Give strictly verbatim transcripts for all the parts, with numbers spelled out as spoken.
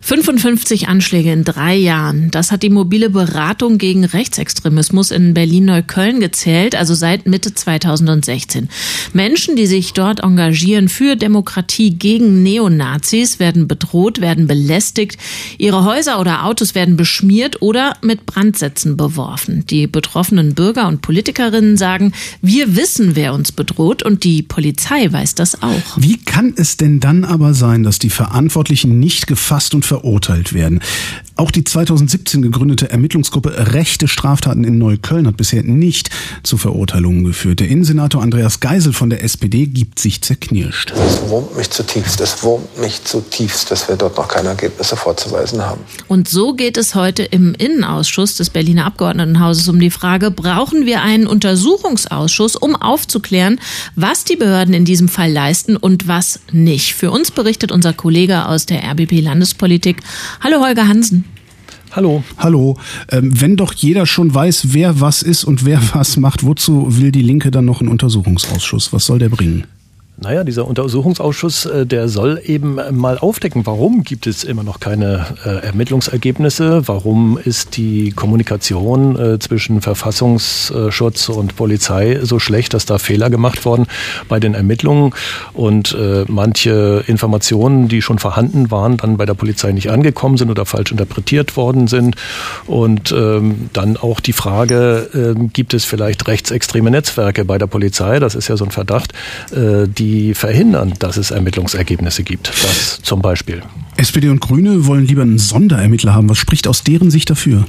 fünfundfünfzig Anschläge in drei Jahren. Das hat die mobile Beratung gegen Rechtsextremismus in Berlin-Neukölln gezählt, also seit Mitte zweitausendsechzehn. Menschen, die sich dort engagieren für Demokratie gegen Neonazis, werden bedroht, werden belästigt. Ihre Häuser oder Autos werden beschmiert oder mit Brandsätzen beworfen. Die betroffenen Bürger und Politikerinnen sagen, wir wissen, wer uns bedroht, und die Polizei weiß das auch. Wie kann es denn dann aber sein, dass die Verantwortlichen nicht gefasst und verurteilt werden? Auch die zweitausendsiebzehn gegründete Ermittlungsgruppe Rechte Straftaten in Neukölln hat bisher nicht zu Verurteilungen geführt. Der Innensenator Andreas Geisel von der S P D gibt sich zerknirscht. Es wurmt mich zutiefst, es wurmt mich zutiefst, dass wir dort noch keine Ergebnisse vorzuweisen haben. Und so geht es heute im Innenausschuss des Berliner Abgeordnetenhauses um die Frage, brauchen wir einen Untersuchungsausschuss, um aufzuklären, was die Behörden in diesem Fall leisten und was nicht. Für uns berichtet unser Kollege aus der R B P Landespolitik. Hallo Holger Hansen. Hallo. Hallo. Ähm, wenn doch jeder schon weiß, wer was ist und wer was macht, wozu will die Linke dann noch einen Untersuchungsausschuss? Was soll der bringen? Naja, dieser Untersuchungsausschuss, der soll eben mal aufdecken, warum gibt es immer noch keine äh, Ermittlungsergebnisse, warum ist die Kommunikation äh, zwischen Verfassungsschutz und Polizei so schlecht, dass da Fehler gemacht wurden bei den Ermittlungen und äh, manche Informationen, die schon vorhanden waren, dann bei der Polizei nicht angekommen sind oder falsch interpretiert worden sind. Und ähm, dann auch die Frage, äh, gibt es vielleicht rechtsextreme Netzwerke bei der Polizei? Das ist ja so ein Verdacht, äh, die die verhindern, dass es Ermittlungsergebnisse gibt. Das zum Beispiel. S P D und Grüne wollen lieber einen Sonderermittler haben. Was spricht aus deren Sicht dafür?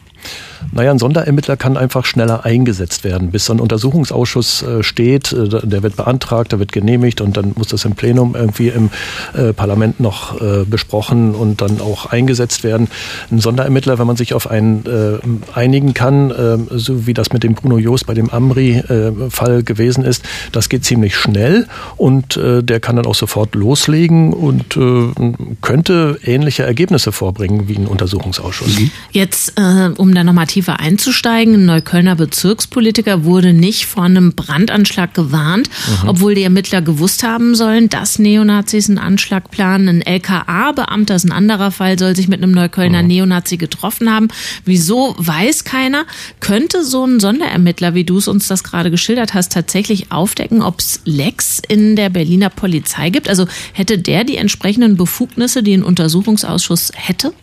Naja, ein Sonderermittler kann einfach schneller eingesetzt werden. Bis so ein Untersuchungsausschuss äh, steht, äh, der wird beantragt, der wird genehmigt und dann muss das im Plenum irgendwie im äh, Parlament noch äh, besprochen und dann auch eingesetzt werden. Ein Sonderermittler, wenn man sich auf einen äh, einigen kann, äh, so wie das mit dem Bruno Joost bei dem Amri-Fall äh, gewesen ist, das geht ziemlich schnell und äh, der kann dann auch sofort loslegen und äh, könnte ähnliche Ergebnisse vorbringen wie ein Untersuchungsausschuss. Jetzt, äh, um da nochmal tiefer einzusteigen, ein Neuköllner Bezirkspolitiker wurde nicht vor einem Brandanschlag gewarnt, mhm. obwohl die Ermittler gewusst haben sollen, dass Neonazis einen Anschlag planen. Ein L K A-Beamter, ist ein anderer Fall, soll sich mit einem Neuköllner mhm. Neonazi getroffen haben. Wieso, weiß keiner. Könnte so ein Sonderermittler, wie du es uns das gerade geschildert hast, tatsächlich aufdecken, ob es Lecks in der Berliner Polizei gibt? Also hätte der die entsprechenden Befugnisse, die ein Untersuchungsausschuss hätte?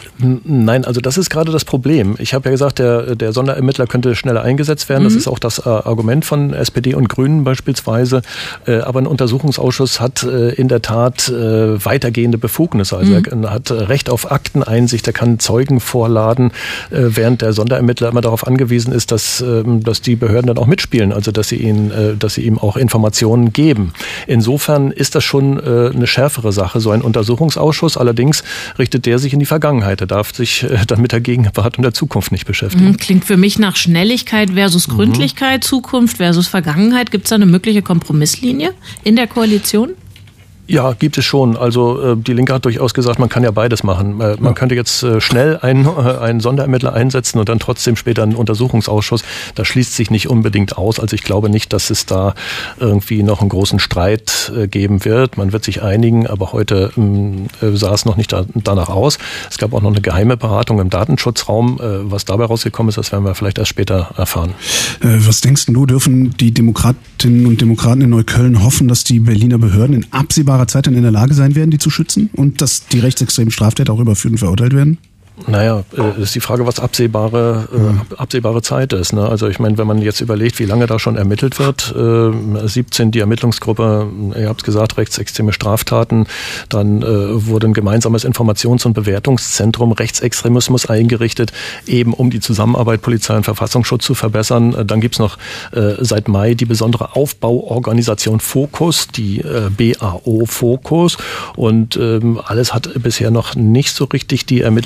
Nein, also das ist gerade das Problem. Ich habe ja gesagt, der, der Sonderermittler könnte schneller eingesetzt werden. Mhm. Das ist auch das äh, Argument von S P D und Grünen beispielsweise. Äh, aber ein Untersuchungsausschuss hat äh, in der Tat äh, weitergehende Befugnisse. Also mhm. er hat Recht auf Akteneinsicht, er kann Zeugen vorladen, äh, während der Sonderermittler immer darauf angewiesen ist, dass, äh, dass die Behörden dann auch mitspielen, also dass sie, ihn, äh, dass sie ihm auch Informationen geben. Insofern ist das schon äh, eine schärfere Sache, so ein Untersuchungsausschuss. Allerdings richtet der sich in die Vergangenheit. Er darf sich dann mit der Gegenwart und der Zukunft nicht beschäftigen. Klingt für mich nach Schnelligkeit versus Gründlichkeit, mhm. Zukunft versus Vergangenheit. Gibt es da eine mögliche Kompromisslinie in der Koalition? Ja, gibt es schon. Also die Linke hat durchaus gesagt, man kann ja beides machen. Man ja. könnte jetzt schnell einen, einen Sonderermittler einsetzen und dann trotzdem später einen Untersuchungsausschuss. Das schließt sich nicht unbedingt aus. Also ich glaube nicht, dass es da irgendwie noch einen großen Streit geben wird. Man wird sich einigen, aber heute äh, sah es noch nicht da, danach aus. Es gab auch noch eine geheime Beratung im Datenschutzraum. Äh, was dabei rausgekommen ist, das werden wir vielleicht erst später erfahren. Äh, was denkst du, dürfen die Demokratinnen und Demokraten in Neukölln hoffen, dass die Berliner Behörden in absehbarer Zeit dann in der Lage sein werden, die zu schützen und dass die rechtsextremen Straftäter auch überführt und verurteilt werden? Naja, äh, ist die Frage, was absehbare, äh, absehbare Zeit ist. Ne? Also ich meine, wenn man jetzt überlegt, wie lange da schon ermittelt wird, äh, siebzehn die Ermittlungsgruppe, ihr habt es gesagt, rechtsextreme Straftaten, dann äh, wurde ein gemeinsames Informations- und Bewertungszentrum Rechtsextremismus eingerichtet, eben um die Zusammenarbeit Polizei und Verfassungsschutz zu verbessern. Äh, dann gibt's noch äh, seit Mai die besondere Aufbauorganisation Fokus, die äh, B A O Fokus und äh, alles hat bisher noch nicht so richtig die Ermittlungsergebnisse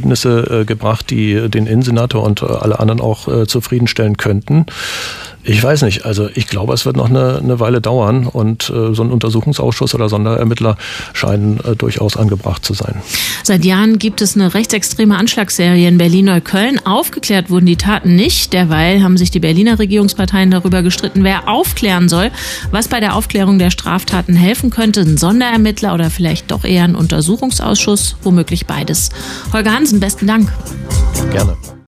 Ergebnisse äh, gebracht, die den Innensenator und äh, alle anderen auch äh, zufriedenstellen könnten. Ich weiß nicht, also ich glaube, es wird noch eine, eine Weile dauern und äh, so ein Untersuchungsausschuss oder Sonderermittler scheinen äh, durchaus angebracht zu sein. Seit Jahren gibt es eine rechtsextreme Anschlagsserie in Berlin-Neukölln. Aufgeklärt wurden die Taten nicht. Derweil haben sich die Berliner Regierungsparteien darüber gestritten, wer aufklären soll. Was bei der Aufklärung der Straftaten helfen könnte, ein Sonderermittler oder vielleicht doch eher ein Untersuchungsausschuss, womöglich beides. Holger Hansen, besten Dank. Gerne.